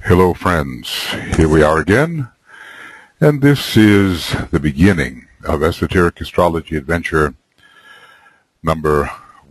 Hello friends, here we are again, and this is the beginning of Esoteric Astrology Adventure number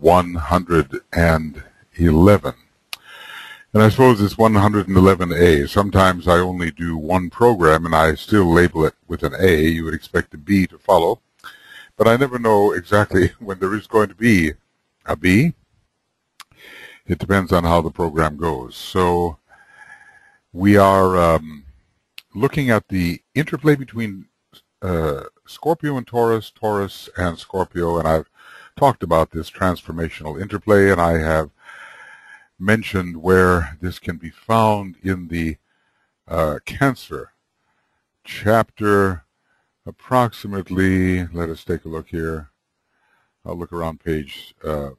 111. And I suppose it's 111A. Sometimes I only do one program and I still label it with an A. You would expect a B to follow, but I never know exactly when there is going to be a B. It depends on how the program goes. So we are looking at the interplay between Scorpio and Taurus, Taurus and Scorpio, and I've talked about this transformational interplay, and I have mentioned where this can be found in the Cancer chapter, approximately, let us take a look here. I'll look around page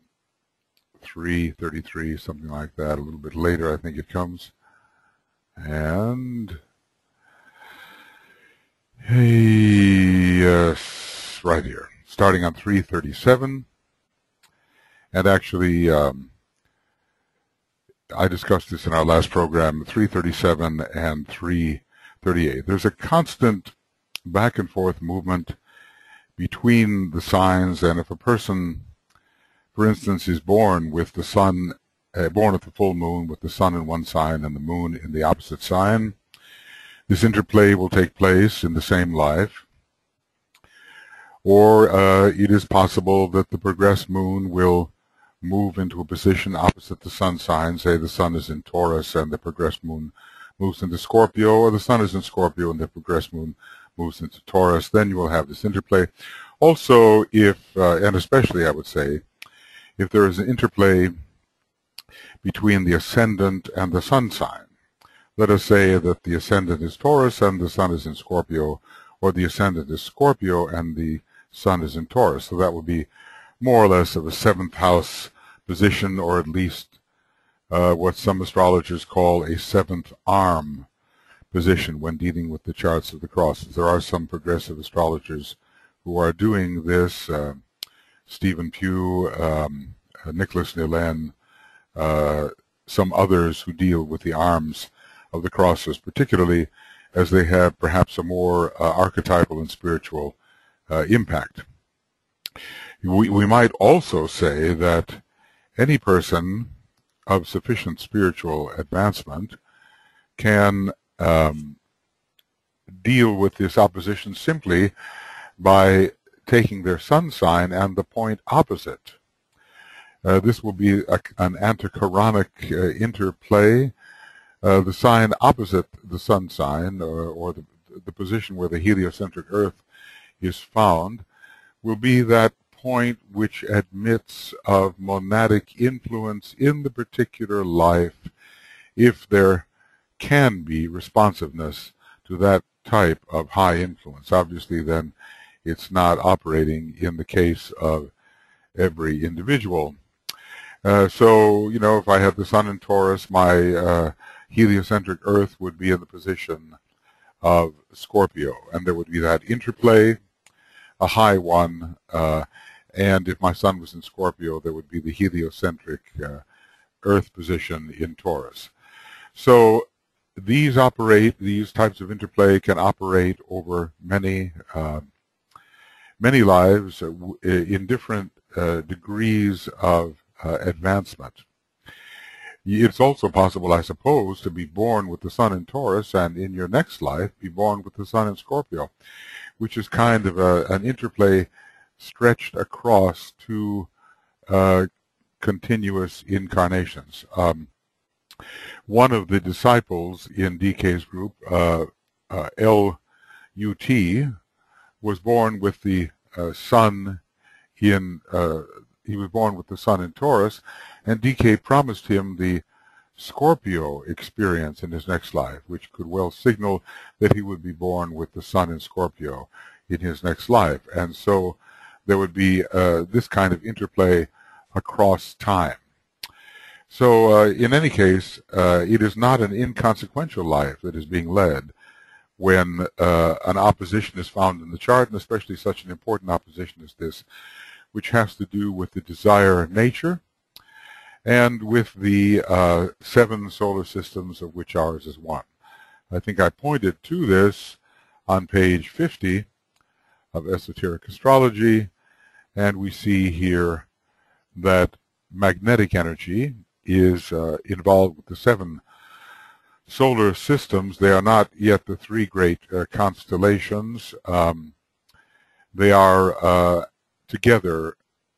333, something like that, a little bit later I think it comes. And yes, right here, starting on 337. And actually, I discussed this in our last program, 337 and 338. There's a constant back and forth movement between the signs, and if a person, for instance, is born with the sun born at the full moon with the sun in one sign and the moon in the opposite sign, this interplay will take place in the same life. Or it is possible that the progressed moon will move into a position opposite the sun sign. Say the sun is in Taurus and the progressed moon moves into Scorpio, or the sun is in Scorpio and the progressed moon moves into Taurus. Then you will have this interplay. Also, if, and especially I would say, if there is an interplay between the ascendant and the sun sign. Let us say that the ascendant is Taurus and the sun is in Scorpio, or the ascendant is Scorpio and the sun is in Taurus. So that would be more or less of a seventh house position, or at least what some astrologers call a seventh arm position when dealing with the charts of the crosses. There are some progressive astrologers who are doing this, Stephen Pugh, Nicholas Nillen, some others who deal with the arms of the crosses, particularly as they have perhaps a more archetypal and spiritual impact. We might also say that any person of sufficient spiritual advancement can deal with this opposition simply by taking their sun sign and the point opposite. This will be an antichironic interplay. The sign opposite the sun sign, or the position where the heliocentric Earth is found, will be that point which admits of monadic influence in the particular life, if there can be responsiveness to that type of high influence. Obviously, then, it's not operating in the case of every individual. So, you know, if I have the sun in Taurus, my heliocentric Earth would be in the position of Scorpio, and there would be that interplay, a high one, and if my sun was in Scorpio, there would be the heliocentric Earth position in Taurus. So these types of interplay can operate over many lives in different degrees of advancement. It's also possible, I suppose, to be born with the sun in Taurus and in your next life be born with the sun in Scorpio, which is kind of an interplay stretched across two continuous incarnations. One of the disciples in DK's group, L.U.T., was born with the sun in he was born with the sun in Taurus, and DK promised him the Scorpio experience in his next life, which could well signal that he would be born with the sun in Scorpio in his next life. And so there would be this kind of interplay across time. So in any case, it is not an inconsequential life that is being led when an opposition is found in the chart, and especially such an important opposition as this, which has to do with the desire nature and with the 7 solar systems, of which ours is one. I think I pointed to this on page 50 of Esoteric Astrology, and we see here that magnetic energy is involved with the 7 solar systems. They are not yet the 3 great constellations. They are together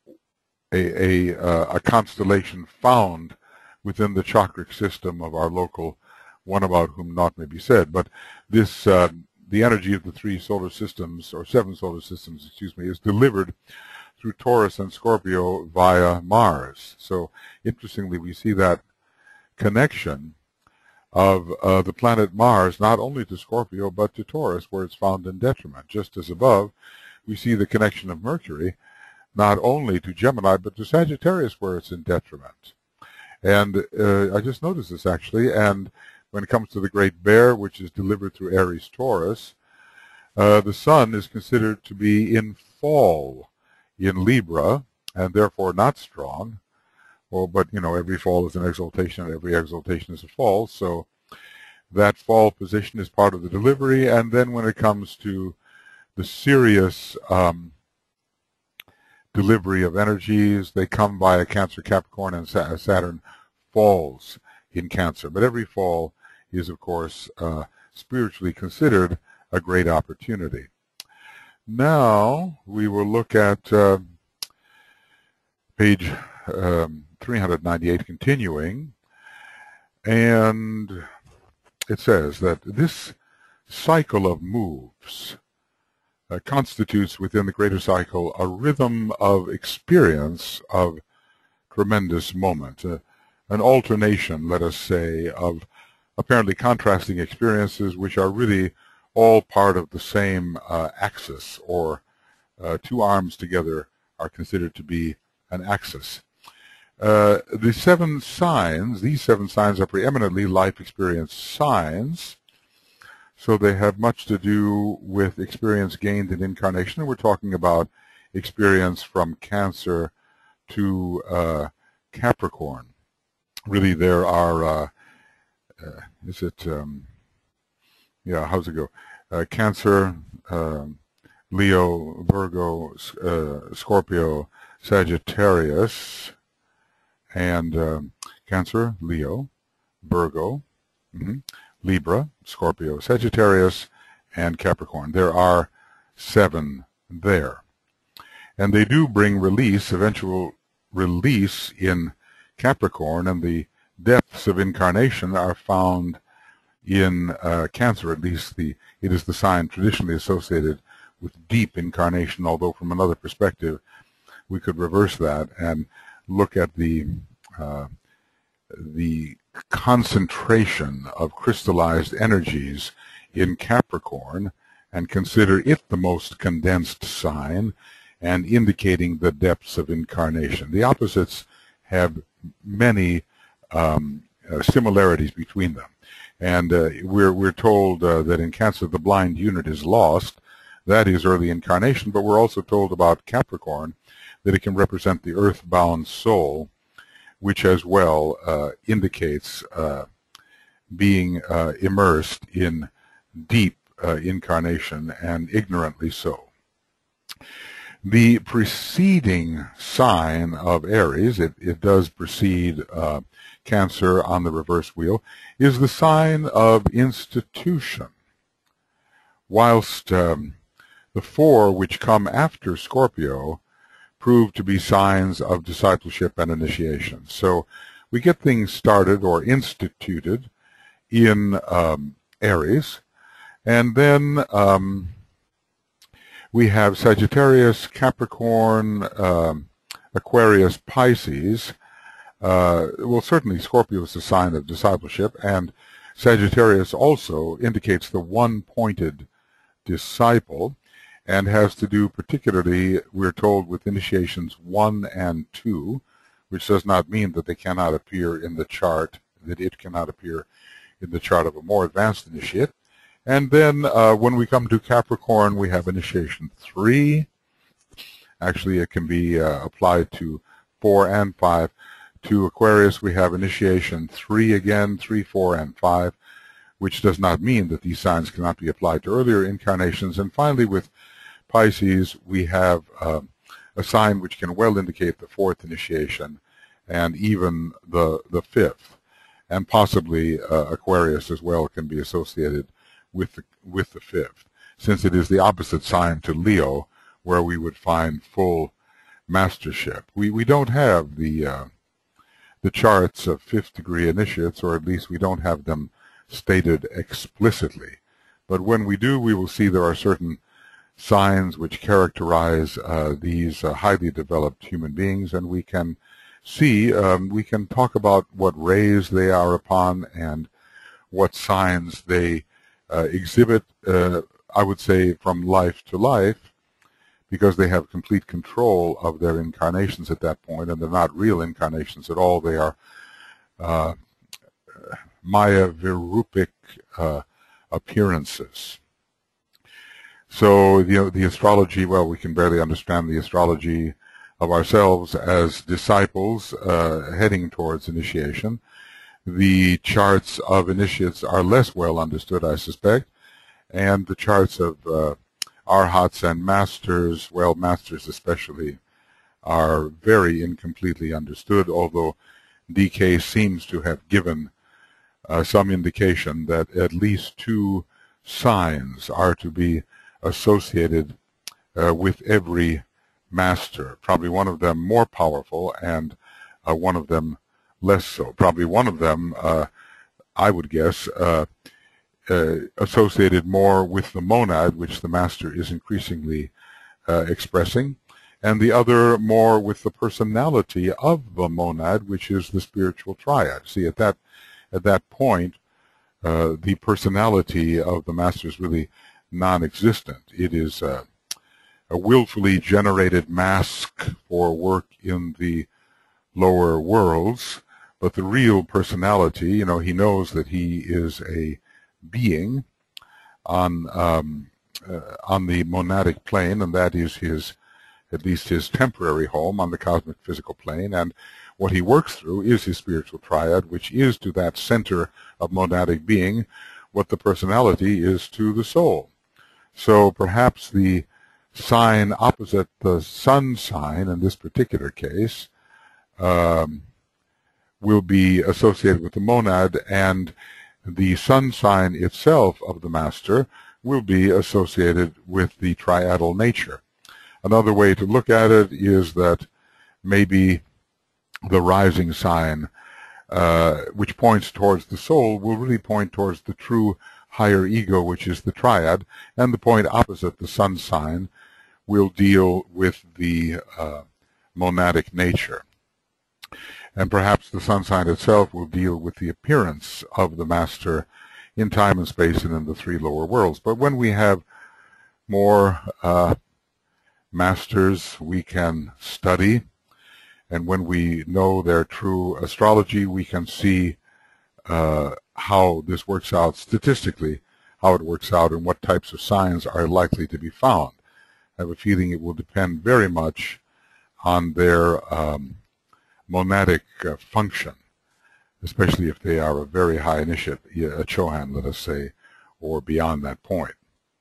a constellation found within the chakric system of our local one about whom naught may be said. But this, the energy of the 3 solar systems, or 7 solar systems, excuse me, is delivered through Taurus and Scorpio via Mars. So interestingly, we see that connection of the planet Mars not only to Scorpio but to Taurus, where it's found in detriment. Just as above, we see the connection of Mercury not only to Gemini but to Sagittarius, where it's in detriment. And I just noticed this actually, and when it comes to the Great Bear, which is delivered through Aries Taurus, the Sun is considered to be in fall in Libra, and therefore not strong. Well, but you know, every fall is an exaltation, and every exaltation is a fall, so that fall position is part of the delivery. And then when it comes to the serious delivery of energies, they come via Cancer, Capricorn, and Saturn falls in Cancer. But every fall is, of course, spiritually considered a great opportunity. Now we will look at page 398, continuing, and it says that this cycle of moves constitutes within the greater cycle a rhythm of experience of tremendous moment, an alternation, let us say, of apparently contrasting experiences which are really all part of the same axis, or 2 arms together are considered to be an axis. The 7 signs, these 7 signs are preeminently life experience signs, so they have much to do with experience gained in incarnation, and we're talking about experience from Cancer to Capricorn. Really, there are, yeah, how's it go? Cancer, Leo, Virgo, Scorpio, Sagittarius, and Cancer, Leo, Virgo, Libra, Scorpio, Sagittarius, and Capricorn. There are 7 there. And they do bring release, eventual release in Capricorn, and the depths of incarnation are found in Cancer. At least it is the sign traditionally associated with deep incarnation, although from another perspective we could reverse that and look at the concentration of crystallized energies in Capricorn and consider it the most condensed sign and indicating the depths of incarnation. The opposites have many similarities between them. And we're told that in Cancer the blind unit is lost. That is early incarnation, but we're also told about Capricorn that it can represent the earthbound soul, which as well indicates being immersed in deep incarnation, and ignorantly so. The preceding sign of Aries, it does precede Cancer on the reverse wheel, is the sign of institution, whilst the 4 which come after Scorpio prove to be signs of discipleship and initiation. So we get things started or instituted in Aries, and then we have Sagittarius, Capricorn, Aquarius, Pisces. Well, certainly Scorpio is a sign of discipleship, and Sagittarius also indicates the one-pointed disciple, and has to do particularly, we're told, with initiations 1 and 2, which does not mean that they cannot appear in the chart, that it cannot appear in the chart of a more advanced initiate. And then when we come to Capricorn, we have initiation 3. Actually, it can be applied to 4 and 5, to Aquarius, we have initiation 3 again, 3, 4, and 5, which does not mean that these signs cannot be applied to earlier incarnations. And finally, with Pisces, we have a sign which can well indicate the 4th initiation and even the 5th. And possibly Aquarius as well can be associated with the 5th, since it is the opposite sign to Leo, where we would find full mastership. We don't have the charts of 5th degree initiates, or at least we don't have them stated explicitly. But when we do, we will see there are certain signs which characterize these highly developed human beings, and we can see, we can talk about what rays they are upon and what signs they exhibit, I would say, from life to life, because they have complete control of their incarnations at that point, and they're not real incarnations at all. They are Maya Virupic appearances. So the astrology, well, we can barely understand the astrology of ourselves as disciples heading towards initiation. The charts of initiates are less well understood, I suspect, and the charts of arhats and masters, well, masters especially, are very incompletely understood, although DK seems to have given some indication that at least 2 signs are to be associated with every master, probably one of them more powerful and one of them less so. Probably one of them, I would guess, associated more with the monad, which the master is increasingly expressing, and the other more with the personality of the monad, which is the spiritual triad. See, at that point, the personality of the master is really non-existent. It is a willfully generated mask for work in the lower worlds, but the real personality, he knows that he is a being on the monadic plane, and that is at least his temporary home on the cosmic physical plane, and what he works through is his spiritual triad, which is to that center of monadic being what the personality is to the soul. So perhaps the sign opposite the sun sign in this particular case will be associated with the monad, and the sun sign itself of the master will be associated with the triadal nature. Another way to look at it is that maybe the rising sign, which points towards the soul, will really point towards the true higher ego, which is the triad, and the point opposite, the sun sign, will deal with the monadic nature. And perhaps the sun sign itself will deal with the appearance of the master in time and space and in the 3 lower worlds. But when we have more masters we can study, and when we know their true astrology, we can see how this works out statistically, how it works out, and what types of signs are likely to be found. I have a feeling it will depend very much on their monadic function, especially if they are a very high initiate, a Chohan, let us say, or beyond that point.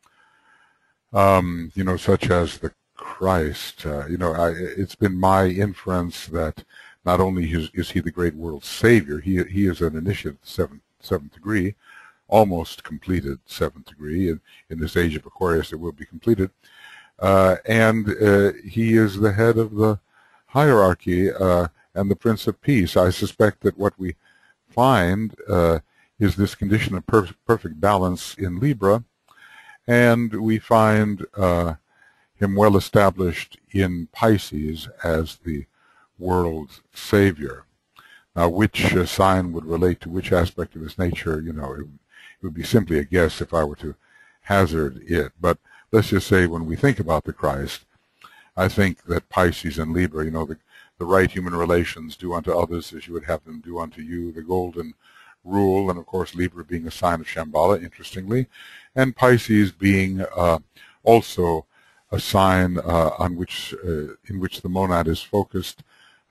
Such as the Christ, it's been my inference that not only is he the great world savior, he is an initiate at the seventh degree, almost completed 7th degree. In this age of Aquarius, it will be completed. And he is the head of the hierarchy and the Prince of Peace. I suspect that what we find is this condition of perfect balance in Libra, and we find him well established in Pisces as the world savior. Now, which sign would relate to which aspect of his nature, it would be simply a guess if I were to hazard it. But let's just say when we think about the Christ, I think that Pisces and Libra, the right human relations, do unto others as you would have them do unto you, the golden rule, and of course Libra being a sign of Shambhala, interestingly, and Pisces being also a sign in which the monad is focused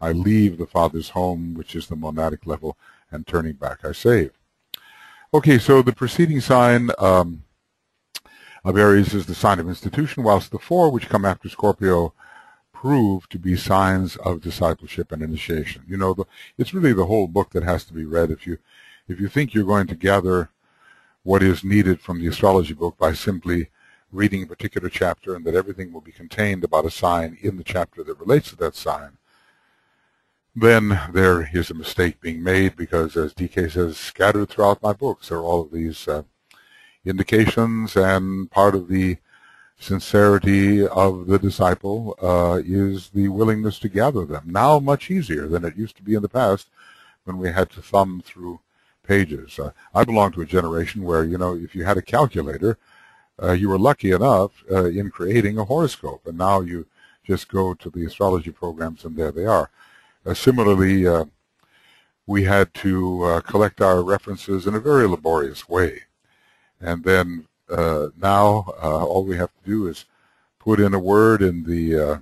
I leave the Father's home, which is the monadic level, and turning back I save. Okay, so the preceding sign of Aries is the sign of institution, whilst the four which come after Scorpio prove to be signs of discipleship and initiation. You know, it's really the whole book that has to be read. If you think you're going to gather what is needed from the astrology book by simply reading a particular chapter and that everything will be contained about a sign in the chapter that relates to that sign, then there is a mistake being made, because, as DK says, scattered throughout my books are all of these indications, and part of the sincerity of the disciple is the willingness to gather them. Now much easier than it used to be in the past when we had to thumb through pages. I belong to a generation where, you know, if you had a calculator, you were lucky enough in creating a horoscope, and now you just go to the astrology programs and there they are. Similarly, we had to collect our references in a very laborious way, and then now all we have to do is put in a word in the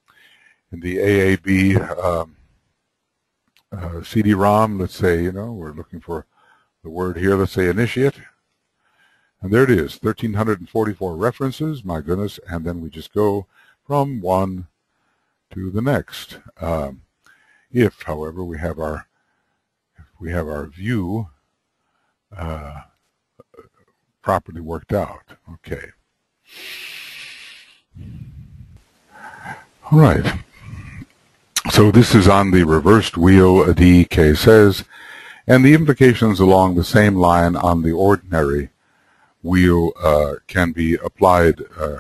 AAB CD-ROM. Let's say, you know, we're looking for the word here. Let's say initiate, and there it is, 1,344 references. My goodness! And then we just go from one to the next. If, however, we have our view properly worked out. Okay. All right. So this is on the reversed wheel, DK says, and the implications along the same line on the ordinary wheel can be applied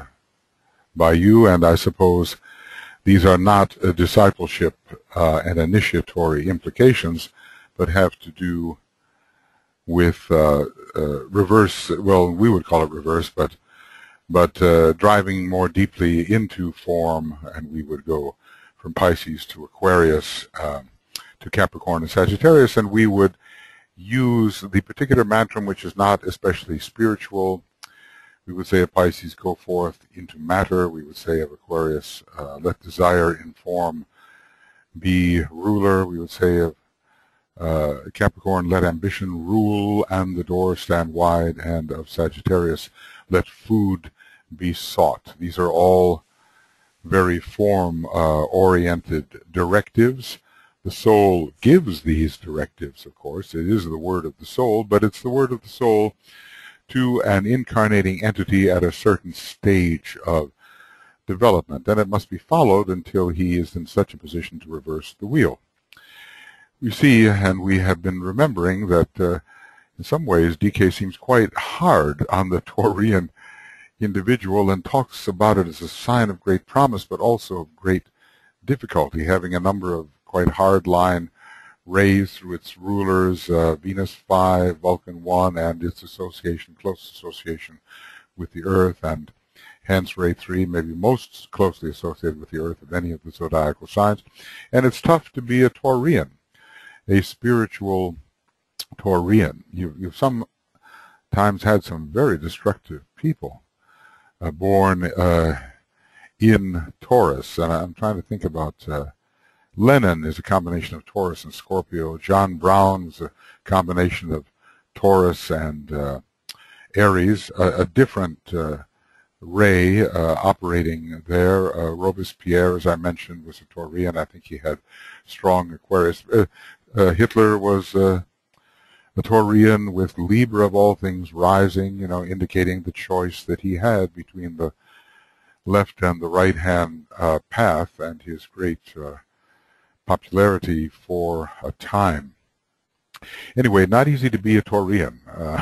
by you, and I suppose these are not discipleship and initiatory implications, but have to do with reverse, well, we would call it reverse, but driving more deeply into form, and we would go from Pisces to Aquarius to Capricorn and Sagittarius, and we would use the particular mantram, which is not especially spiritual. We would say of Pisces, go forth into matter. We would say of Aquarius, let desire inform, be ruler. We would say of Capricorn, let ambition rule and the door stand wide. And of Sagittarius, let food be sought. These are all very form-oriented directives. The soul gives these directives, of course. It is the word of the soul, but it's the word of the soul to an incarnating entity at a certain stage of development, and it must be followed until he is in such a position to reverse the wheel. You see, and we have been remembering that in some ways DK seems quite hard on the Taurian individual and talks about it as a sign of great promise, but also of great difficulty, having a number of quite hard line rays through its rulers, Venus 5, Vulcan 1, and its association, close association with the Earth, and hence Ray 3 may be most closely associated with the Earth of any of the zodiacal signs. And it's tough to be a Taurian, a spiritual Taurian. You've sometimes had some very destructive people born in Taurus, and I'm trying to think about Lenin is a combination of Taurus and Scorpio. John Brown is a combination of Taurus and Aries, a different ray operating there. Robespierre, as I mentioned, was a Taurian. I think he had strong Aquarius. Hitler was a Taurian with Libra of all things rising, you know, indicating the choice that he had between the left and the right-hand path, and his great popularity for a time. Anyway, not easy to be a Taurian.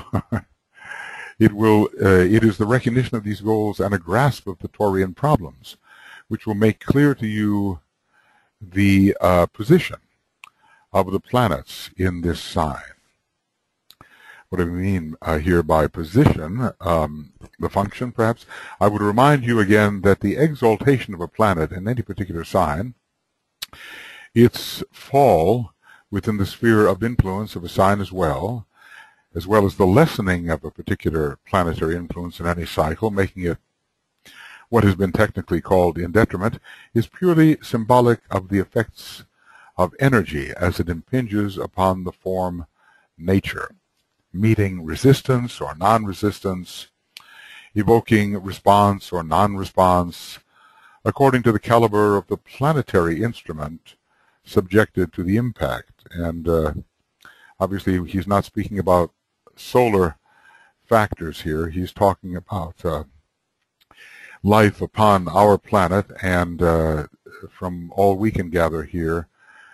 It is the recognition of these goals and a grasp of the Taurian problems which will make clear to you the position of the planets in this sign. What do we mean here by position? The function, perhaps? I would remind you again that the exaltation of a planet in any particular sign, its fall within the sphere of influence of a sign as well as the lessening of a particular planetary influence in any cycle, making it what has been technically called in detriment, is purely symbolic of the effects of energy as it impinges upon the form nature, meeting resistance or non-resistance, evoking response or non-response, according to the caliber of the planetary instrument subjected to the impact. And obviously he's not speaking about solar factors here. He's talking about life upon our planet, and from all we can gather here,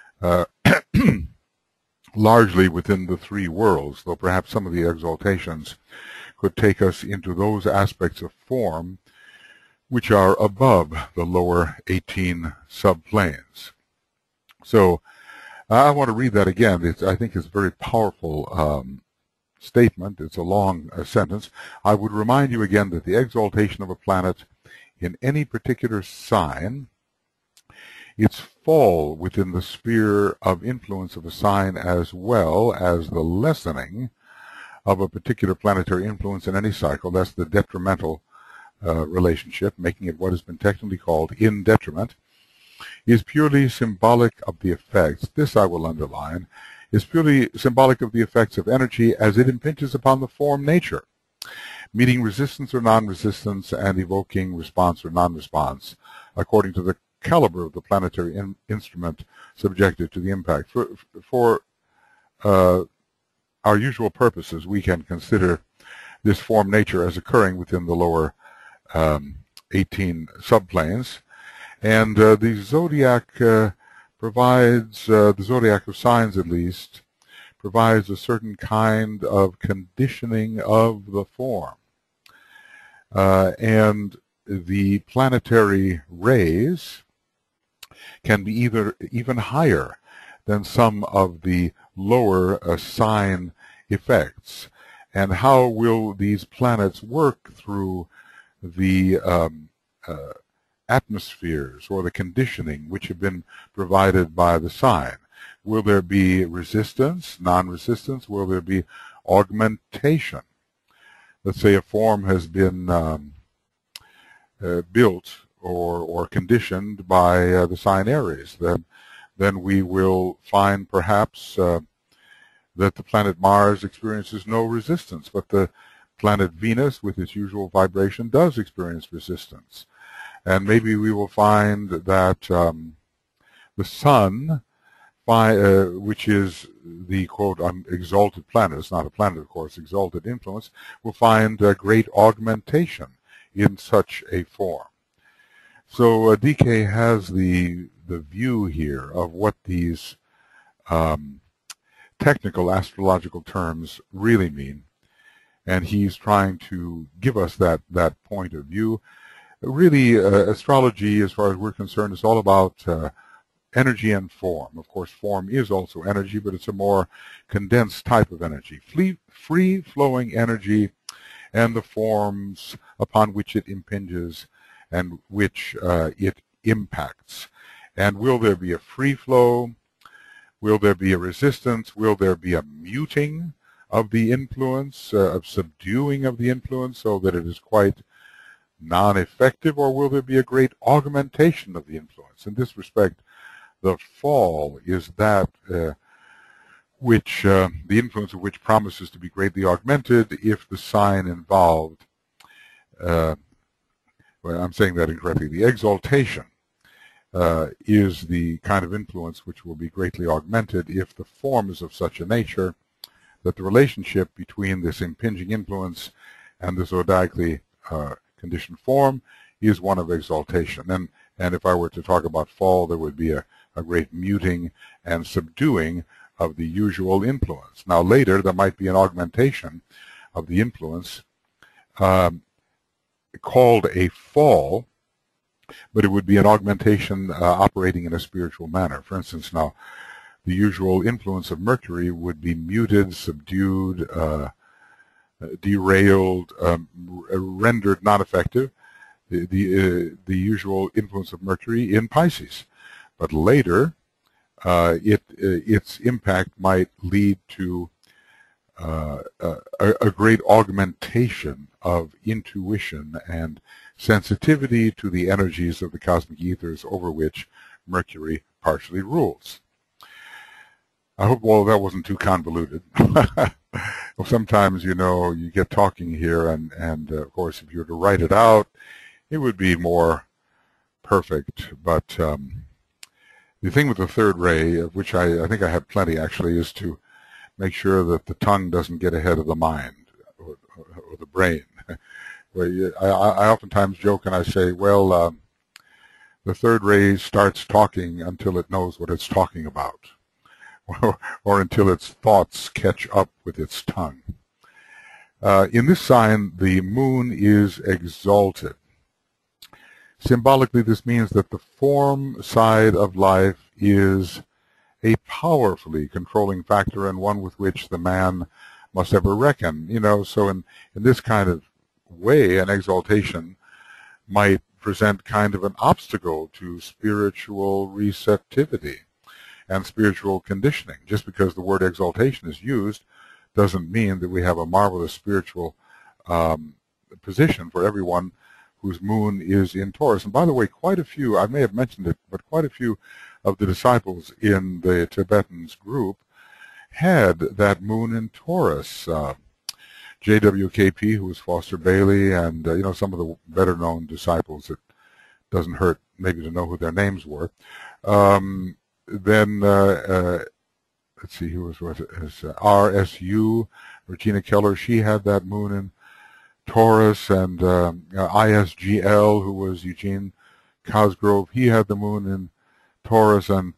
largely within the three worlds, though perhaps some of the exaltations could take us into those aspects of form which are above the lower 18 subplanes. So I want to read that again. I think it's a very powerful statement. It's a long sentence. I would remind you again that the exaltation of a planet in any particular sign, its fall within the sphere of influence of a sign, as well as the lessening of a particular planetary influence in any cycle, that's the detrimental relationship, making it what has been technically called in detriment, is purely symbolic of the effects. This I will underline, is purely symbolic of the effects of energy as it impinges upon the form nature, meeting resistance or non-resistance and evoking response or non-response, according to the caliber of the planetary instrument subjected to the impact. For our usual purposes, we can consider this form nature as occurring within the lower 18 subplanes, and the zodiac provides, the zodiac of signs at least, provides a certain kind of conditioning of the form. And the planetary rays can be even higher than some of the lower sign effects. And how will these planets work through the atmospheres or the conditioning which have been provided by the sign? Will there be resistance, non-resistance? Will there be augmentation? Let's say a form has been built or conditioned by the sign Aries. Then we will find perhaps that the planet Mars experiences no resistance, but the planet Venus, with its usual vibration, does experience resistance. And maybe we will find that the Sun, which is the, quote, exalted planet, it's not a planet, of course, exalted influence, will find great augmentation in such a form. So DK has the view here of what these technical astrological terms really mean, and he's trying to give us that point of view. Really, astrology, as far as we're concerned, is all about energy and form. Of course, form is also energy, but it's a more condensed type of energy. Free-flowing energy and the forms upon which it impinges and which it impacts. And will there be a free flow? Will there be a resistance? Will there be a muting of the influence, of subduing of the influence so that it is quite non-effective, or will there be a great augmentation of the influence? In this respect, the fall is that which the influence of which promises to be greatly augmented if the sign involved, well, I'm saying that incorrectly, the exaltation is the kind of influence which will be greatly augmented if the form is of such a nature that the relationship between this impinging influence and the zodiacally conditioned form is one of exaltation. And if I were to talk about fall, there would be a great muting and subduing of the usual influence. Now later there might be an augmentation of the influence called a fall, but it would be an augmentation operating in a spiritual manner. For instance, now the usual influence of Mercury would be muted, subdued, derailed, rendered not effective, the usual influence of Mercury in Pisces. But later, its impact might lead to a great augmentation of intuition and sensitivity to the energies of the cosmic ethers over which Mercury partially rules. I hope all that wasn't too convoluted. Well, sometimes, you get talking here, and of course, if you were to write it out, it would be more perfect. But the thing with the third ray, of which I think I have plenty actually, is to make sure that the tongue doesn't get ahead of the mind or the brain. I oftentimes joke and I say, well, the third ray starts talking until it knows what it's talking about, or until its thoughts catch up with its tongue. In this sign, the moon is exalted. Symbolically, this means that the form side of life is a powerfully controlling factor and one with which the man must ever reckon. So in this kind of way, an exaltation might present kind of an obstacle to spiritual receptivity and spiritual conditioning. Just because the word exaltation is used doesn't mean that we have a marvelous spiritual position for everyone whose moon is in Taurus. And by the way, quite a few, I may have mentioned it, but quite a few of the disciples in the Tibetans group had that moon in Taurus. JWKP, who was Foster Bailey, and some of the better-known disciples. It doesn't hurt maybe to know who their names were. Then let's see, who was it? RSU, Regina Keller. She had that moon in Taurus, and ISGL, who was Eugene Cosgrove. He had the moon in Taurus, and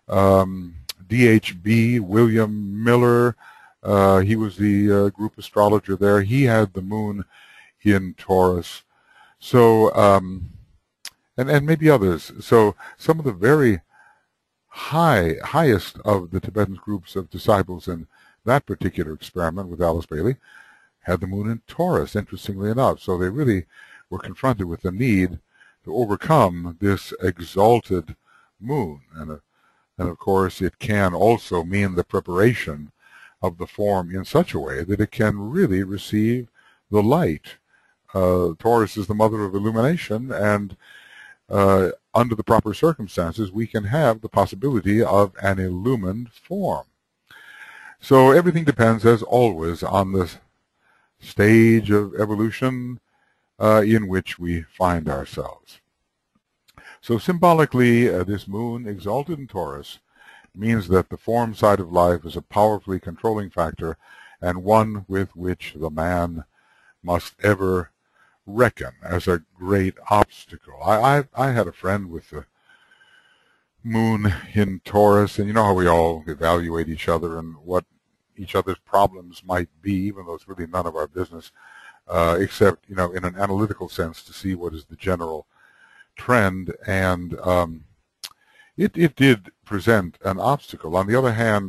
DHB, William Miller. He was the group astrologer there. He had the moon in Taurus. So, and maybe others. So some of the very highest of the Tibetan groups of disciples in that particular experiment with Alice Bailey had the moon in Taurus, interestingly enough. So they really were confronted with the need to overcome this exalted moon. And of course, it can also mean the preparation of the form in such a way that it can really receive the light. Taurus is the mother of illumination, and under the proper circumstances, we can have the possibility of an illumined form. So everything depends, as always, on the stage of evolution in which we find ourselves. So symbolically, this moon exalted in Taurus means that the form side of life is a powerfully controlling factor and one with which the man must ever reckon as a great obstacle. I had a friend with the moon in Taurus, and you know how we all evaluate each other and what each other's problems might be, even though it's really none of our business, except, in an analytical sense, to see what is the general trend. And it did present an obstacle. On the other hand,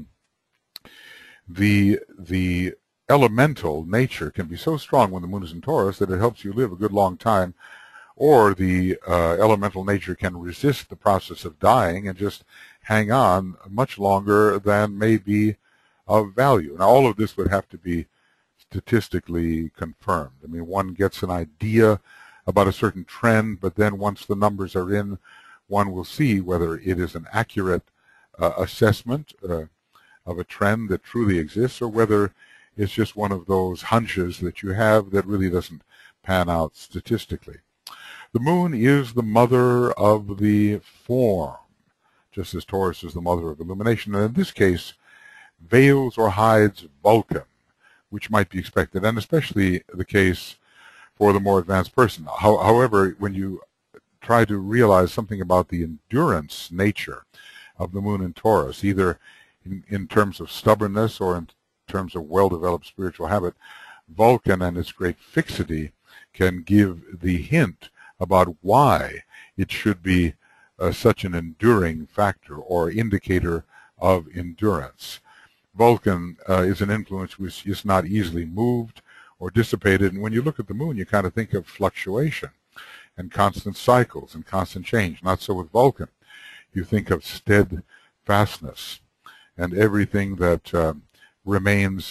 the elemental nature can be so strong when the moon is in Taurus that it helps you live a good long time, or the elemental nature can resist the process of dying and just hang on much longer than may be of value. Now, all of this would have to be statistically confirmed. I mean, one gets an idea about a certain trend, but then once the numbers are in, one will see whether it is an accurate assessment of a trend that truly exists, or whether it's just one of those hunches that you have that really doesn't pan out statistically. The moon is the mother of the form, just as Taurus is the mother of illumination, and in this case, veils or hides Vulcan, which might be expected, and especially the case for the more advanced person. However, when you try to realize something about the endurance nature of the moon in Taurus, either in terms of stubbornness or in terms of well-developed spiritual habit, Vulcan and its great fixity can give the hint about why it should be such an enduring factor or indicator of endurance. Vulcan is an influence which is not easily moved or dissipated, and when you look at the moon, you kind of think of fluctuation and constant cycles and constant change. Not so with Vulcan. You think of steadfastness and everything that remains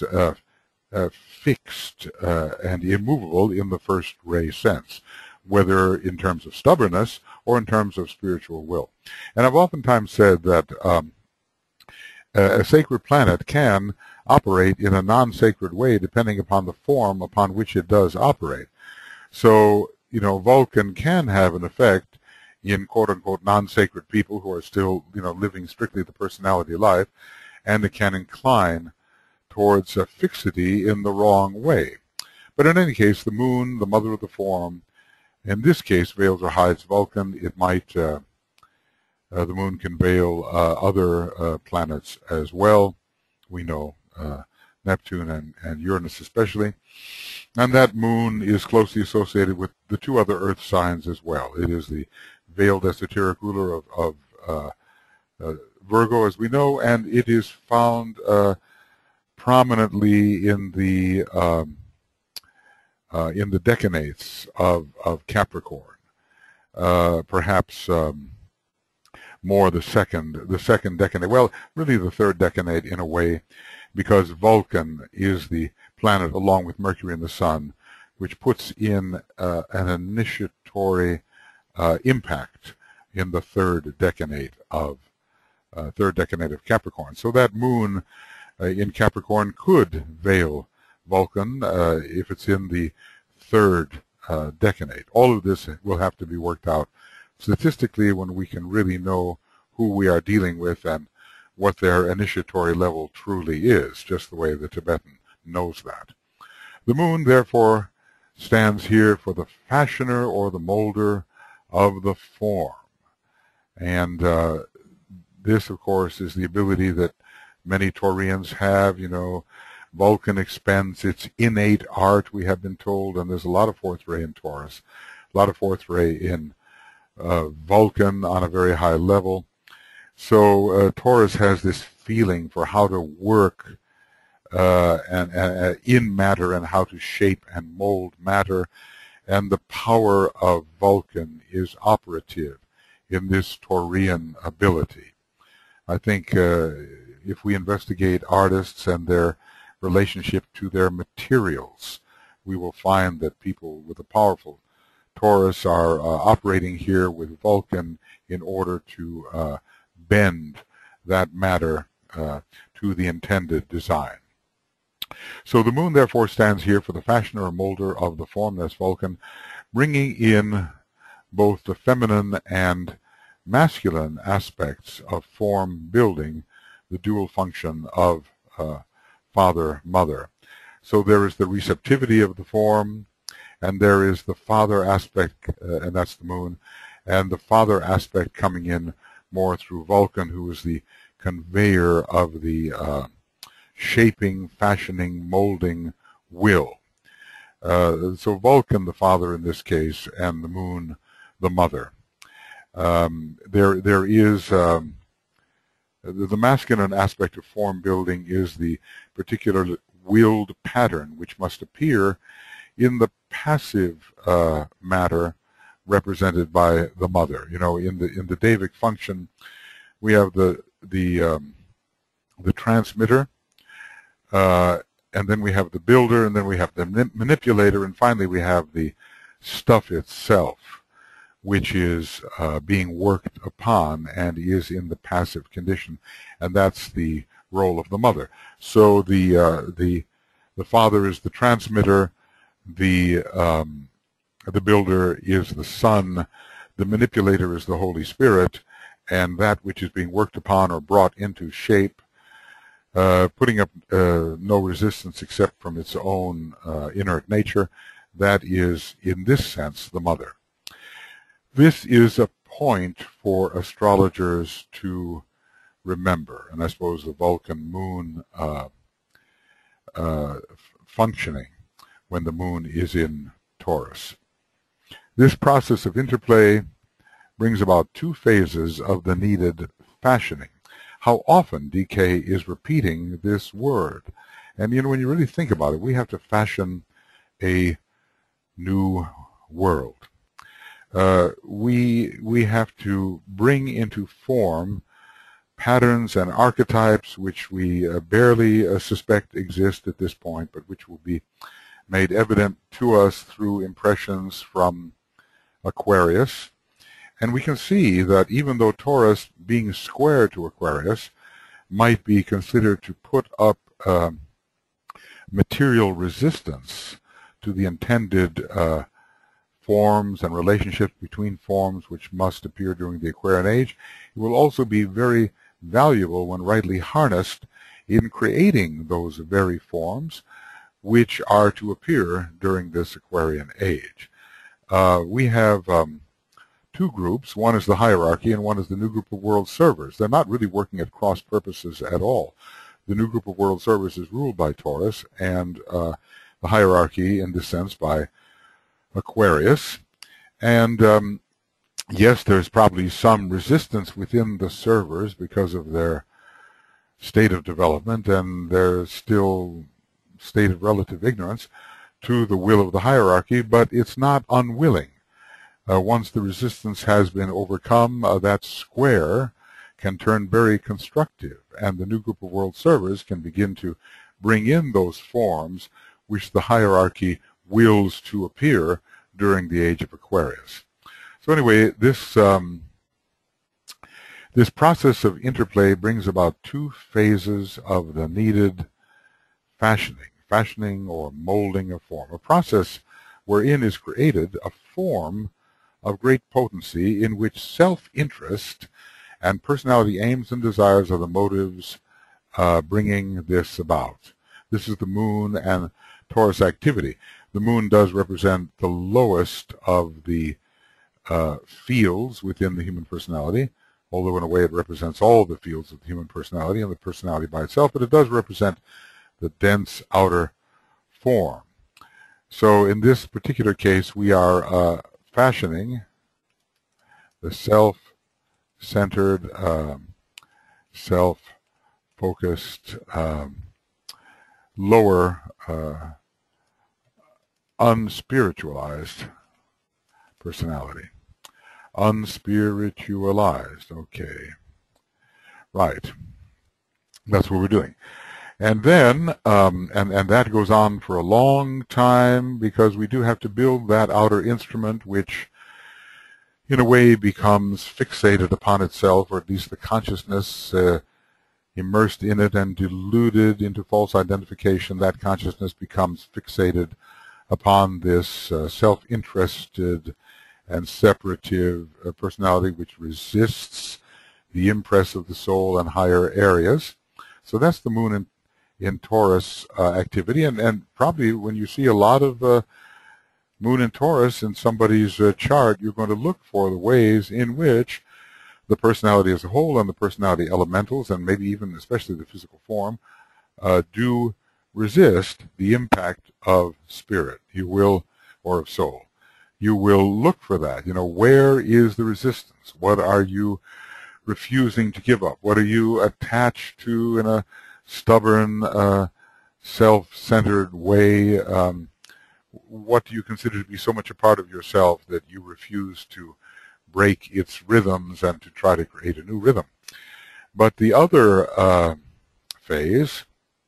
fixed and immovable in the first ray sense, whether in terms of stubbornness or in terms of spiritual will. And I've oftentimes said that A sacred planet can operate in a non-sacred way depending upon the form upon which it does operate. So, Vulcan can have an effect in quote-unquote non-sacred people who are still, living strictly the personality life, and it can incline towards fixity in the wrong way. But in any case, the moon, the mother of the form, in this case, veils or hides Vulcan. It might, the moon can veil other planets as well. We know Neptune and Uranus especially. And that moon is closely associated with the two other Earth signs as well. It is the veiled esoteric ruler of Virgo, as we know, and it is found prominently in the decanates of Capricorn, perhaps more the second decanate. Well, really the third decanate in a way, because Vulcan is the planet, along with Mercury and the Sun, which puts in an initiatory impact in the third decanate of Capricorn. So that moon in Capricorn could veil Vulcan if it's in the third decanate. All of this will have to be worked out statistically when we can really know who we are dealing with and what their initiatory level truly is, just the way the Tibetan knows that. The moon, therefore, stands here for the fashioner or the molder of the form. And this, of course, is the ability that many Taurians have. Vulcan expends its innate art, we have been told, and there's a lot of fourth ray in Taurus, a lot of fourth ray in Vulcan on a very high level. So Taurus has this feeling for how to work and in matter and how to shape and mold matter, and the power of Vulcan is operative in this Taurian ability. I think if we investigate artists and their relationship to their materials, we will find that people with a powerful Taurus are operating here with Vulcan in order to bend that matter to the intended design. So the moon therefore stands here for the fashioner or molder of the form, that's Vulcan, bringing in both the feminine and masculine aspects of form building, the dual function of father-mother. So there is the receptivity of the form, and there is the father aspect, and that's the moon, and the father aspect coming in more through Vulcan, who is the conveyor of the shaping, fashioning, molding will. So Vulcan, the father in this case, and the moon, the mother. There is the masculine aspect of form building is the particular willed pattern which must appear in the passive matter represented by the mother. In the Devic function, we have the transmitter, and then we have the builder, and then we have the manipulator, and finally we have the stuff itself, which is being worked upon and is in the passive condition, and that's the role of the mother. So the father is the transmitter, the builder is the Son, the manipulator is the Holy Spirit, and that which is being worked upon or brought into shape, putting up no resistance except from its own inert nature, that is, in this sense, the mother. This is a point for astrologers to remember, and I suppose the Vulcan moon functioning when the moon is in Taurus. This process of interplay brings about two phases of the needed fashioning. How often DK is repeating this word? And when you really think about it, we have to fashion a new world. We have to bring into form patterns and archetypes which we barely suspect exist at this point, but which will be made evident to us through impressions from Aquarius. And we can see that even though Taurus, being square to Aquarius, might be considered to put up material resistance to the intended forms and relationships between forms which must appear during the Aquarian Age. It will also be very valuable when rightly harnessed in creating those very forms which are to appear during this Aquarian Age. We have two groups. One is the hierarchy and one is the new group of world servers. They're not really working at cross purposes at all. The new group of world servers is ruled by Taurus, and the hierarchy, in this sense, by Aquarius. And yes, there's probably some resistance within the servers because of their state of development and their still state of relative ignorance to the will of the hierarchy, but it's not unwilling. Once the resistance has been overcome, that square can turn very constructive, and the new group of world servers can begin to bring in those forms which the hierarchy wills to appear during the age of Aquarius. So anyway, this process of interplay brings about two phases of the needed fashioning or molding of form, a process wherein is created a form of great potency in which self-interest and personality aims and desires are the motives bringing this about. This is the moon and Taurus activity. The moon does represent the lowest of the fields within the human personality, although in a way it represents all the fields of the human personality and the personality by itself, but it does represent the dense outer form. So in this particular case, we are fashioning the self-centered, self-focused, lower, unspiritualized personality. Unspiritualized, okay. Right. That's what we're doing. And then, and that goes on for a long time because we do have to build that outer instrument which in a way becomes fixated upon itself, or at least the consciousness immersed in it and deluded into false identification. That consciousness becomes fixated upon this self-interested and separative personality which resists the impress of the soul and higher areas. So that's the moon in Taurus activity, and probably when you see a lot of moon in Taurus in somebody's chart, you're going to look for the ways in which the personality as a whole and the personality elementals, and maybe even especially the physical form, do resist the impact of spirit, you will, or of soul. You will look for that. You know, where is the resistance? What are you refusing to give up? What are you attached to in a stubborn, self-centered way? What do you consider to be so much a part of yourself that you refuse to break its rhythms and to try to create a new rhythm? But the other phase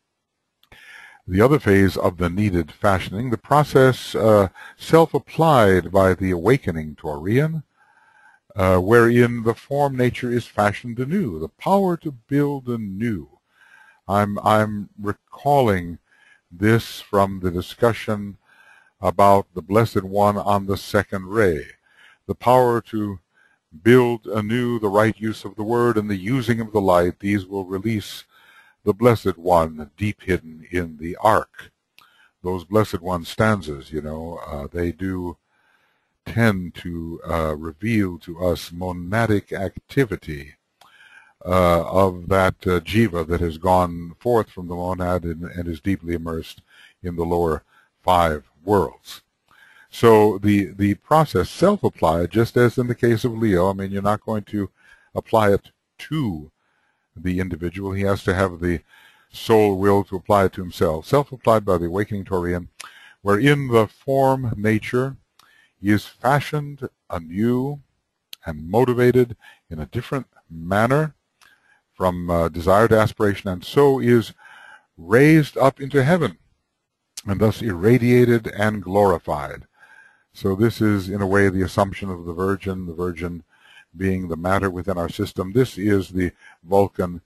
of the needed fashioning, the process self-applied by the awakening Taurian, wherein the form nature is fashioned anew, the power to build anew. I'm recalling this from the discussion about the Blessed One on the second ray. The power to build anew, the right use of the word and the using of the light, these will release the Blessed One deep hidden in the ark. Those Blessed One stanzas, you know, they do tend to reveal to us monadic activity of that jiva that has gone forth from the monad and is deeply immersed in the lower five worlds. So the process self-applied, just as in the case of Leo, I mean, you're not going to apply it to the individual. He has to have the soul will to apply it to himself. Self-applied by the awakening Taurian, wherein the form nature is fashioned anew and motivated in a different manner from desire to aspiration, and so is raised up into heaven and thus irradiated and glorified. So this is in a way the assumption of the Virgin being the matter within our system. This is the Vulcan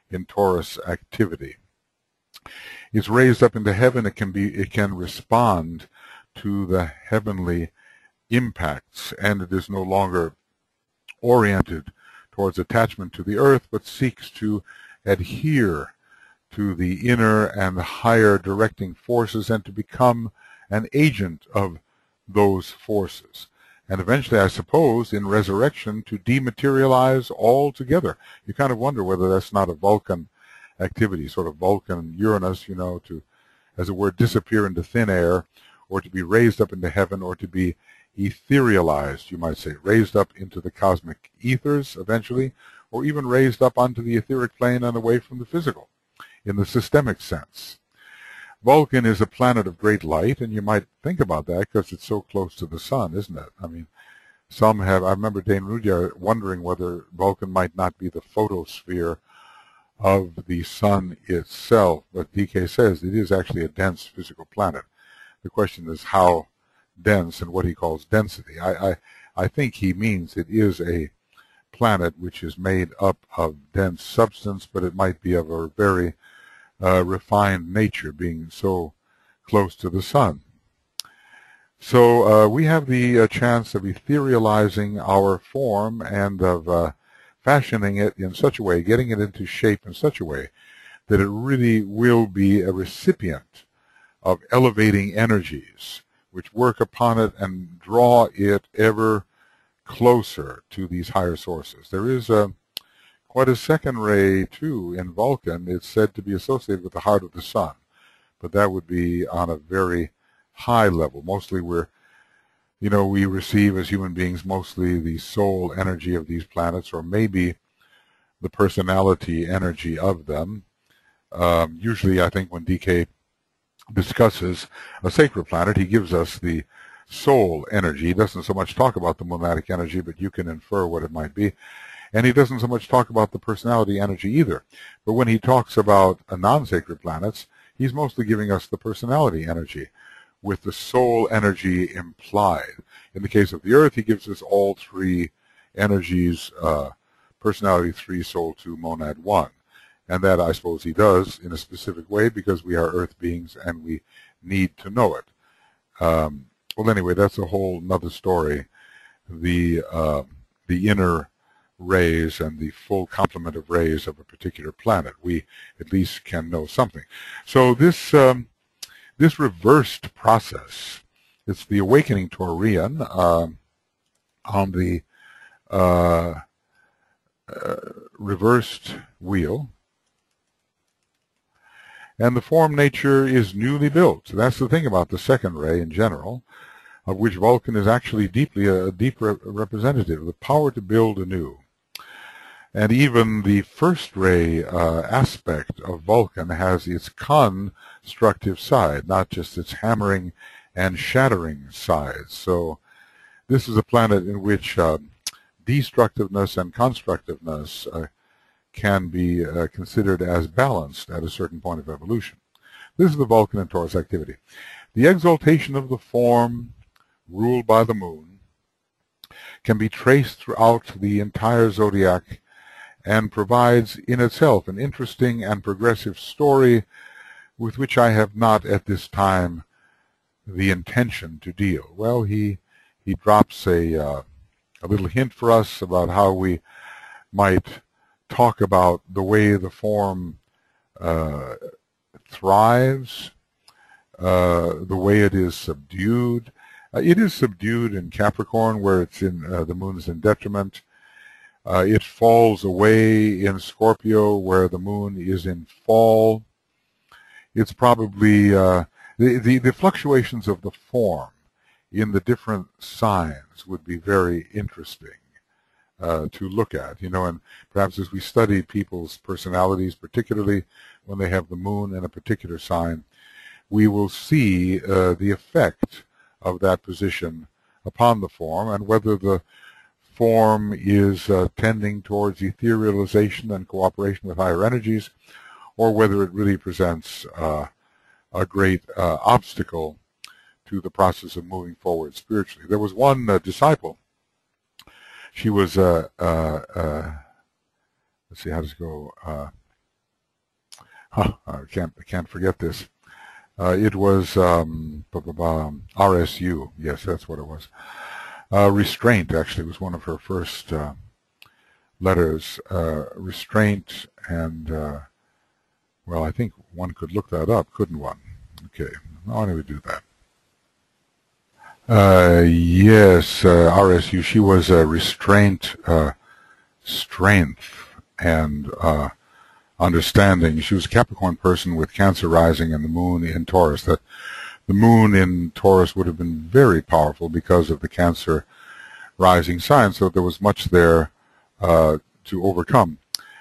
in torus activity. It's raised up into heaven. It can respond to the heavenly impacts, and it is no longer oriented towards attachment to the earth, but seeks to adhere to the inner and higher directing forces and to become an agent of those forces. And eventually, I suppose, in resurrection, to dematerialize altogether. You kind of wonder whether that's not a Vulcan activity, sort of Vulcan Uranus, to, as it were, disappear into thin air, or to be raised up into heaven, or to be etherealized, you might say, raised up into the cosmic ethers eventually, or even raised up onto the etheric plane and away from the physical, in the systemic sense. Vulcan is a planet of great light, and you might think about that because it's so close to the sun, isn't it? I mean, I remember Dane Rudhyar wondering whether Vulcan might not be the photosphere of the sun itself, but DK says it is actually a dense physical planet. The question is how dense and what he calls density. I think he means it is a planet which is made up of dense substance, but it might be of a very refined nature, being so close to the sun. So we have the chance of etherealizing our form and of fashioning it in such a way, getting it into shape in such a way that it really will be a recipient of elevating energies which work upon it and draw it ever closer to these higher sources. There is quite a second ray, too, in Vulcan. It's said to be associated with the heart of the sun, but that would be on a very high level. Mostly we receive as human beings mostly the soul energy of these planets, or maybe the personality energy of them. Usually, I think when DK discusses a sacred planet, he gives us the soul energy. He doesn't so much talk about the monadic energy, but you can infer what it might be. And he doesn't so much talk about the personality energy either. But when he talks about non-sacred planets, he's mostly giving us the personality energy, with the soul energy implied. In the case of the Earth, he gives us all three energies, personality 3, soul 2, monad 1. And that, I suppose, he does in a specific way because we are Earth beings and we need to know it. Well, anyway, that's a whole nother story. The inner rays and the full complement of rays of a particular planet. We at least can know something. So this reversed process, it's the awakening Taurian on the reversed wheel. And the form nature is newly built. So that's the thing about the second ray in general, of which Vulcan is actually a deep representative, the power to build anew. And even the first ray aspect of Vulcan has its constructive side, not just its hammering and shattering side. So this is a planet in which destructiveness and constructiveness can be considered as balanced at a certain point of evolution. This is the Vulcan and Taurus activity. The exaltation of the form ruled by the moon can be traced throughout the entire zodiac and provides in itself an interesting and progressive story with which I have not at this time the intention to deal. Well, he drops a little hint for us about how we might talk about the way the form thrives, the way it is subdued. It is subdued in Capricorn, where it's in the moon is in detriment. It falls away in Scorpio, where the moon is in fall. It's probably the fluctuations of the form in the different signs would be very interesting to look at, and perhaps as we study people's personalities, particularly when they have the moon in a particular sign, we will see the effect of that position upon the form, and whether the form is tending towards etherealization and cooperation with higher energies, or whether it really presents a great obstacle to the process of moving forward spiritually. There was one disciple. She was, let's see, how does it go? I can't forget this. It was RSU. Yes, that's what it was. Restraint actually was one of her first letters. Restraint, and well, I think one could look that up, couldn't one? Okay, why don't we do that? Yes, RSU. She was restraint, strength, and understanding. She was a Capricorn person with Cancer rising and the moon in Taurus. That the moon in Taurus would have been very powerful because of the Cancer rising sign, so there was much there to overcome.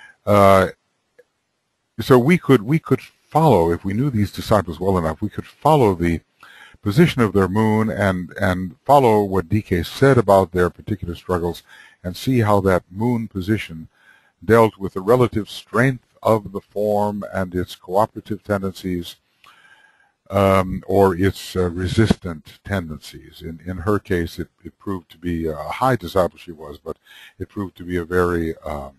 So we could follow, if we knew these disciples well enough, we could follow the position of their moon and follow what DK said about their particular struggles and see how that moon position dealt with the relative strength of the form and its cooperative tendencies or its resistant tendencies. In her case, it proved to be a high disciple she was, but it proved to be a very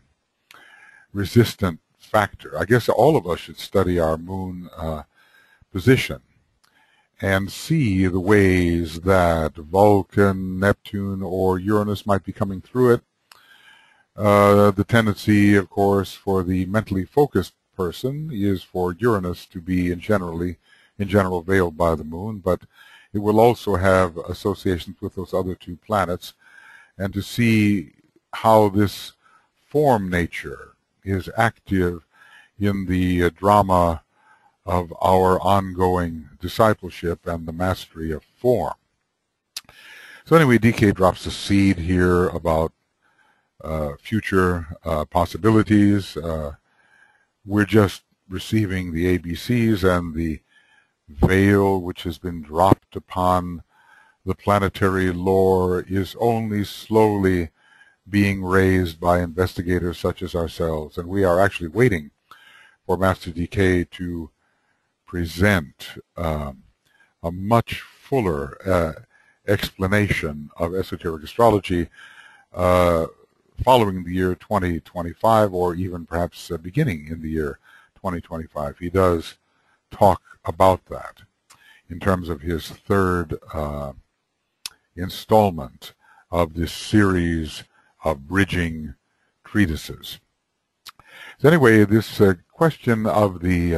resistant factor. I guess all of us should study our moon position and see the ways that Vulcan, Neptune, or Uranus might be coming through it. The tendency, of course, for the mentally focused person is for Uranus to be in general veiled by the moon, but it will also have associations with those other two planets, and to see how this form nature is active in the drama of our ongoing discipleship and the mastery of form. So anyway, DK drops a seed here about future possibilities. We're just receiving the ABCs, and the veil which has been dropped upon the planetary lore is only slowly being raised by investigators such as ourselves, and we are actually waiting for Master DK to present a much fuller explanation of esoteric astrology following the year 2025, or even perhaps beginning in the year 2025. He does talk about that in terms of his third installment of this series of bridging treatises. So anyway, this question of the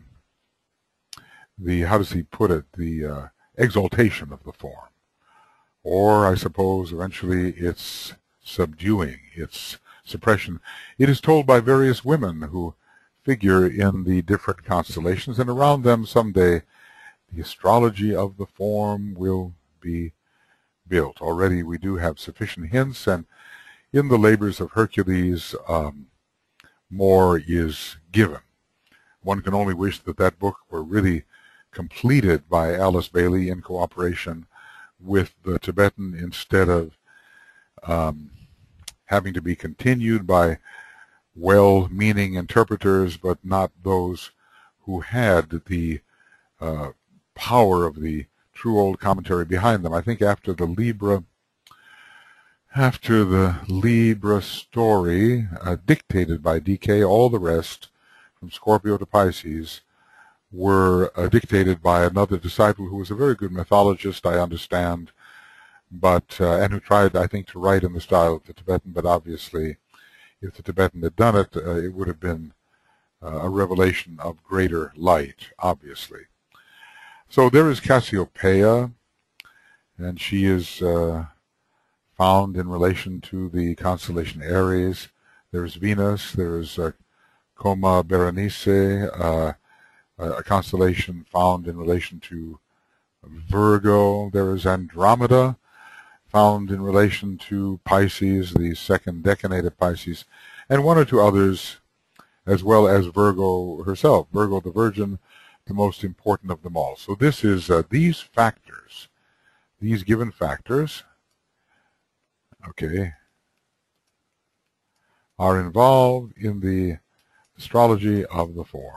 how does he put it, the exaltation of the form, or I suppose eventually its subduing, its suppression. It is told by various women who figure in the different constellations, and around them someday the astrology of the form will be built. Already we do have sufficient hints, and in the labors of Hercules more is given. One can only wish that that book were really completed by Alice Bailey in cooperation with the Tibetan, instead of having to be continued by well-meaning interpreters, but not those who had the power of the true old commentary behind them. I think after the Libra story dictated by DK, all the rest, from Scorpio to Pisces, were dictated by another disciple who was a very good mythologist, I understand, but and who tried, I think, to write in the style of the Tibetan, but obviously if the Tibetan had done it, it would have been a revelation of greater light, obviously. So there is Cassiopeia, and she is found in relation to the constellation Aries. There's Venus, there's Coma Berenice, a constellation found in relation to Virgo. There is Andromeda, found in relation to Pisces, the second decanate of Pisces, and one or two others, as well as Virgo herself, Virgo the Virgin, the most important of them all. So this is these factors, these given factors, okay, are involved in the astrology of the form.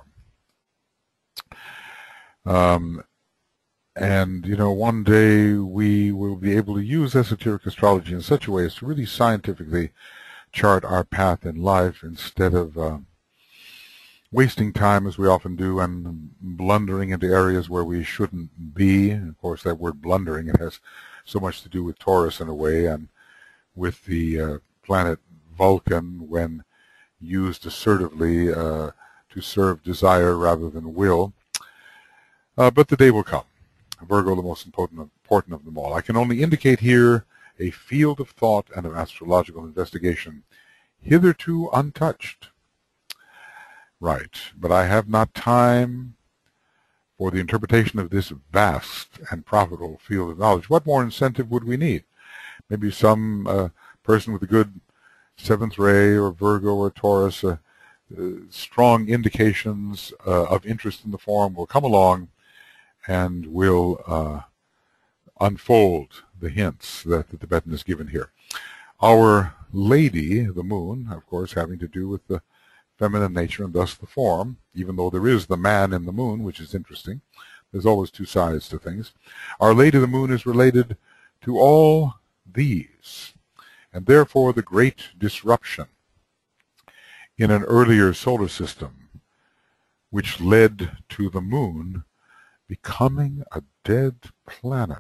And, you know, one day we will be able to use esoteric astrology in such a way as to really scientifically chart our path in life, instead of wasting time as we often do and blundering into areas where we shouldn't be. And of course, that word blundering, it has so much to do with Taurus in a way, and with the planet Vulcan when used assertively to serve desire rather than will. But the day will come. Virgo, the most important of them all. I can only indicate here a field of thought and of astrological investigation hitherto untouched. Right, but I have not time for the interpretation of this vast and profitable field of knowledge. What more incentive would we need? Maybe some person with a good seventh ray or Virgo or Taurus, strong indications of interest in the form will come along and will unfold the hints that the Tibetan has given here. Our lady, the moon, of course, having to do with the feminine nature and thus the form, even though there is the man in the moon, which is interesting. There's always two sides to things. Our lady, the moon, is related to all these, and therefore the great disruption in an earlier solar system, which led to the moon becoming a dead planet.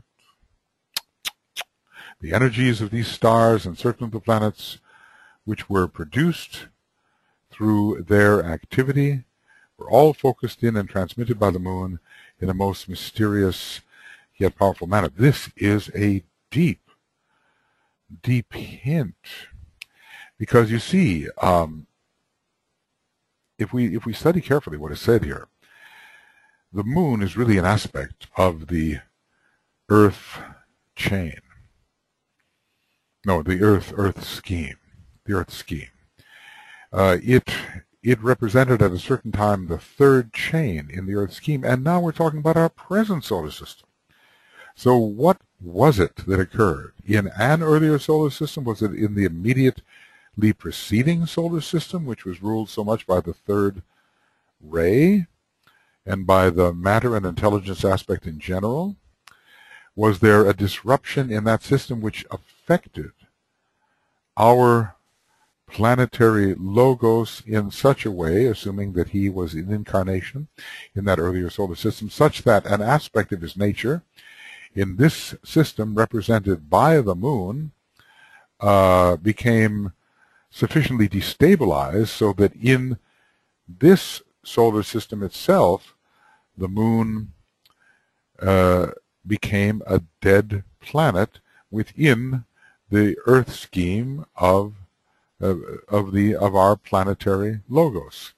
The energies of these stars and certain of the planets which were produced through their activity were all focused in and transmitted by the moon in a most mysterious yet powerful manner. This is a deep, deep hint, because you see, if we study carefully what is said here, the moon is really an aspect of the Earth chain. No, the Earth scheme. The Earth scheme. It represented at a certain time the third chain in the Earth scheme, and now we're talking about our present solar system. So what was it that occurred in an earlier solar system? Was it in the immediately preceding solar system, which was ruled so much by the third ray and by the matter and intelligence aspect in general? Was there a disruption in that system which affected our planetary logos in such a way, assuming that he was an incarnation in that earlier solar system, such that an aspect of his nature in this system represented by the moon became sufficiently destabilized so that in this solar system itself the moon became a dead planet within the Earth scheme of our planetary logos.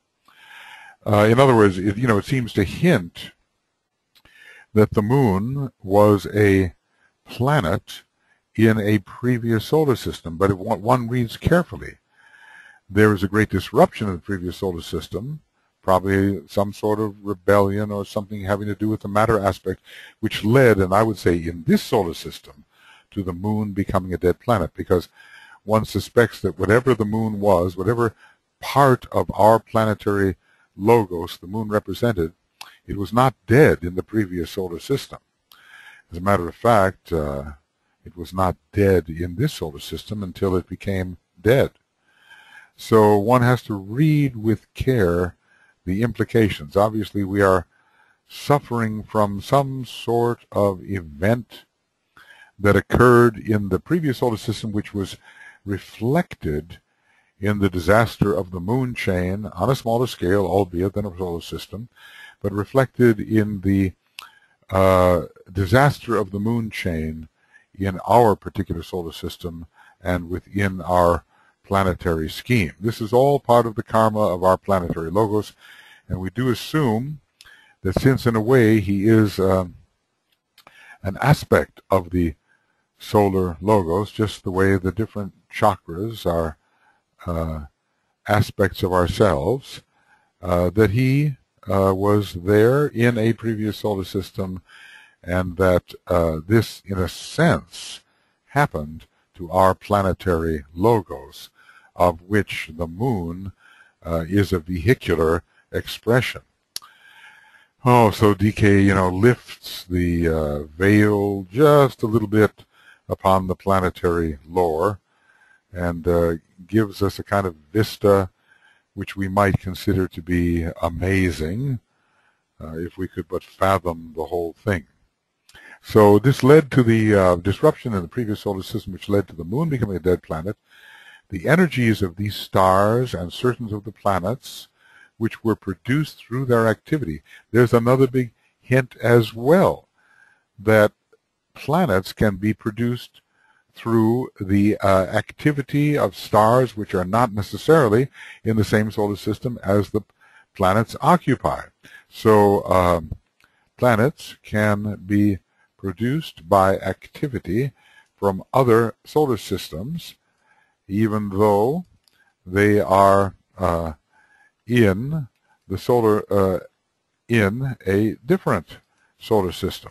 In other words, it seems to hint that the moon was a planet in a previous solar system. But if one reads carefully, there was a great disruption in the previous solar system, probably some sort of rebellion or something having to do with the matter aspect, which led, and I would say in this solar system, to the moon becoming a dead planet, because one suspects that whatever the moon was, whatever part of our planetary logos the moon represented, it was not dead in the previous solar system. As a matter of fact, it was not dead in this solar system until it became dead. So one has to read with care the implications. Obviously, we are suffering from some sort of event that occurred in the previous solar system, which was reflected in the disaster of the moon chain on a smaller scale, albeit than a solar system, but reflected in the disaster of the moon chain in our particular solar system and within our planetary scheme. This is all part of the karma of our planetary logos, and we do assume that since in a way he is an aspect of the solar logos, just the way the different chakras are aspects of ourselves, that he was there in a previous solar system, and that this, in a sense, happened to our planetary logos, of which the moon is a vehicular expression. Oh, so DK, lifts the veil just a little bit upon the planetary lore and gives us a kind of vista which we might consider to be amazing if we could but fathom the whole thing. So this led to the disruption in the previous solar system, which led to the moon becoming a dead planet. The energies of these stars and certain of the planets, which were produced through their activity. There's another big hint as well, that planets can be produced through the activity of stars which are not necessarily in the same solar system as the planets occupy. So planets can be produced by activity from other solar systems, even though they are in the solar in a different solar system.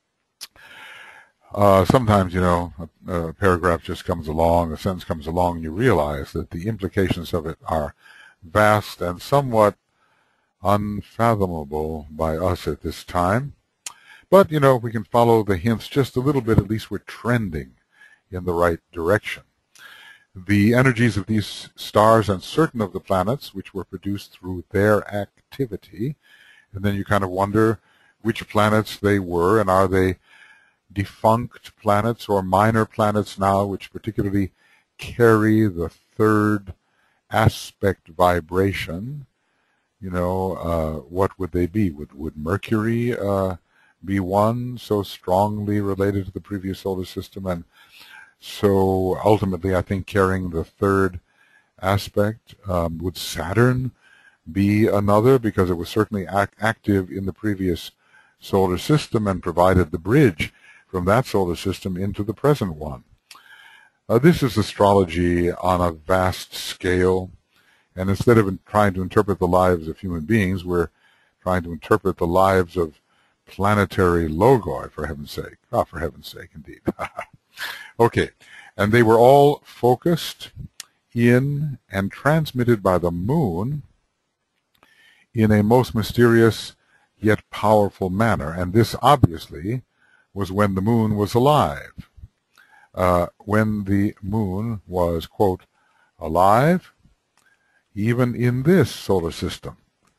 Sometimes, you know, a paragraph just comes along, a sentence comes along, and you realize that the implications of it are vast and somewhat unfathomable by us at this time. But, you know, we can follow the hints just a little bit. At least we're trending in the right direction. The energies of these stars and certain of the planets, which were produced through their activity, and then you kind of wonder which planets they were, and are they defunct planets or minor planets now, which particularly carry the third aspect vibration. You know, what would they be? Would Mercury be one so strongly related to the previous solar system, and so ultimately I think carrying the third aspect? Would Saturn be another, because it was certainly active in the previous solar system and provided the bridge from that solar system into the present one? This is astrology on a vast scale, and instead of trying to interpret the lives of human beings, we're trying to interpret the lives of planetary logoi, for heaven's sake. Ah, for heaven's sake, indeed. Okay, and they were all focused in and transmitted by the moon in a most mysterious yet powerful manner, and this obviously was when the moon was alive. When the moon was, quote, alive, even in this solar system.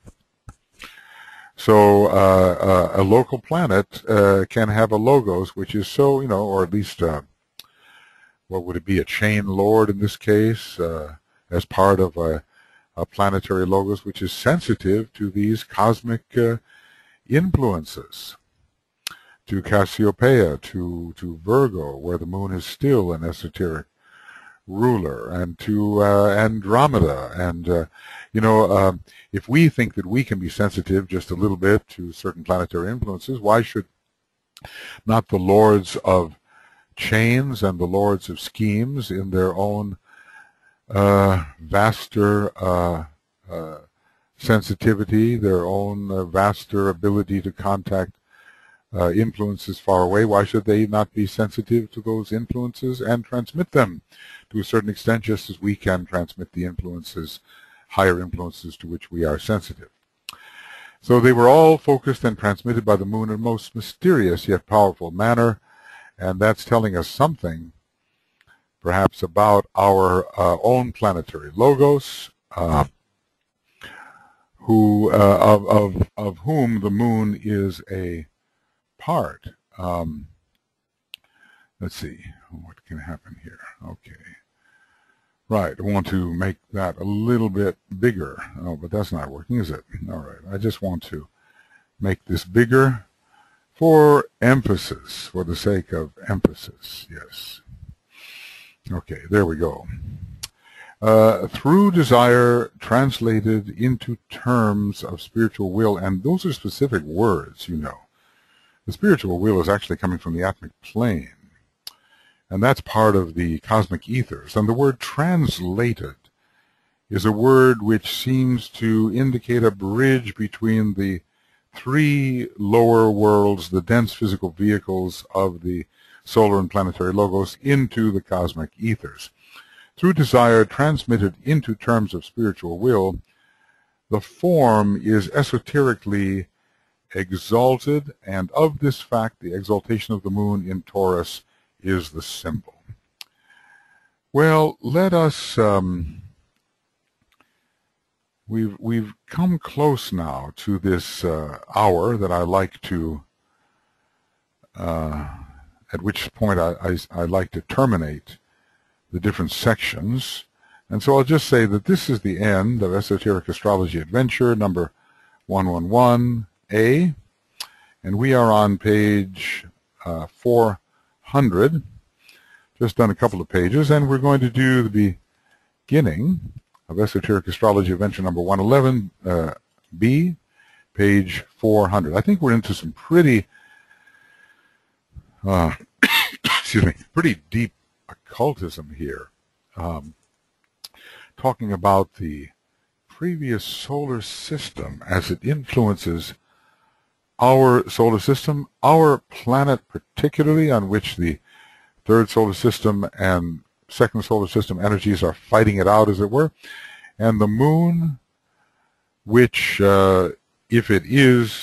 So a local planet can have a logos which is so, you know, or at least, what would it be, a chain lord in this case, as part of a planetary logos which is sensitive to these cosmic influences, to Cassiopeia, to Virgo, where the moon is still an esoteric ruler, and to Andromeda. And, you know, if we think that we can be sensitive just a little bit to certain planetary influences, why should not the lords of chains and the lords of schemes, in their own vaster sensitivity, their own vaster ability to contact influences far away, why should they not be sensitive to those influences and transmit them to a certain extent, just as we can transmit the influences, higher influences to which we are sensitive? So they were all focused and transmitted by the moon in a most mysterious yet powerful manner, and that's telling us something perhaps about our own planetary logos, of whom the moon is a part. Let's see, what can happen here? Okay. Right, I want to make that a little bit bigger. Oh, but that's not working, is it? All right, I just want to make this bigger for emphasis, for the sake of emphasis, yes. Okay, there we go. Through desire translated into terms of spiritual will, and those are specific words, you know. The spiritual will is actually coming from the atmic plane, and that's part of the cosmic ethers. And the word translated is a word which seems to indicate a bridge between the three lower worlds, the dense physical vehicles of the solar and planetary logos, into the cosmic ethers. Through desire transmitted into terms of spiritual will, the form is esoterically exalted, and of this fact the exaltation of the moon in Taurus is the symbol. Well, let us we've come close now to this hour that I like to, at which point I like to terminate the different sections. And so I'll just say that this is the end of Esoteric Astrology Adventure number 111A, and we are on page 400. Just done a couple of pages, and we're going to do the beginning of Esoteric Astrology Adventure number 111B, page 400. I think we're into some pretty, excuse me, pretty deep occultism here, talking about the previous solar system as it influences our solar system, our planet particularly, on which the third solar system and second solar system energies are fighting it out, as it were, and the moon, which, if it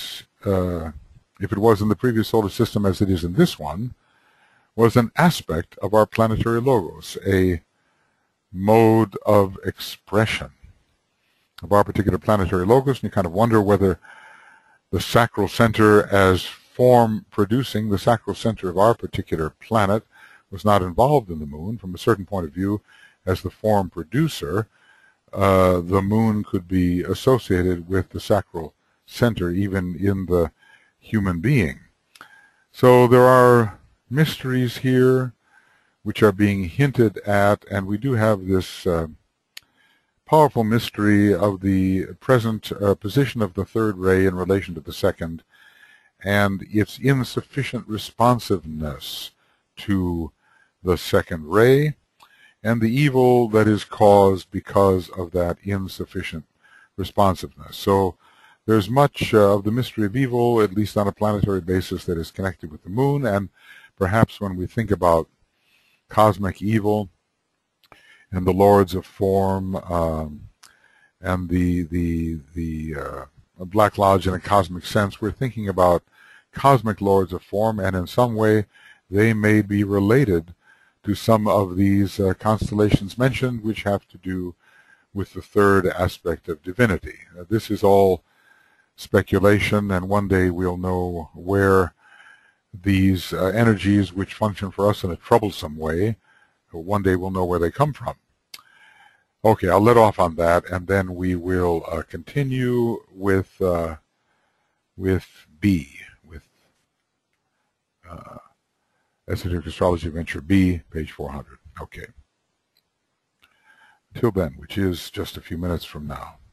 was in the previous solar system as it is in this one, was an aspect of our planetary logos, a mode of expression of our particular planetary logos, and you kind of wonder whether the sacral center as form producing, the sacral center of our particular planet, was not involved in the moon. From a certain point of view, as the form producer, the moon could be associated with the sacral center even in the human being. So there are mysteries here which are being hinted at, and we do have this powerful mystery of the present position of the third ray in relation to the second, and its insufficient responsiveness to the second ray, and the evil that is caused because of that insufficient responsiveness. So there's much of the mystery of evil, at least on a planetary basis, that is connected with the moon, and perhaps when we think about cosmic evil and the lords of form and the Black Lodge in a cosmic sense, we're thinking about cosmic lords of form, and in some way they may be related to some of these constellations mentioned, which have to do with the third aspect of divinity. This is all speculation, and one day we'll know where these energies, which function for us in a troublesome way, one day we'll know where they come from. Okay, I'll let off on that, and then we will continue with B, with Esoteric Astrology Adventure B, page 400. Okay. Till then, which is just a few minutes from now.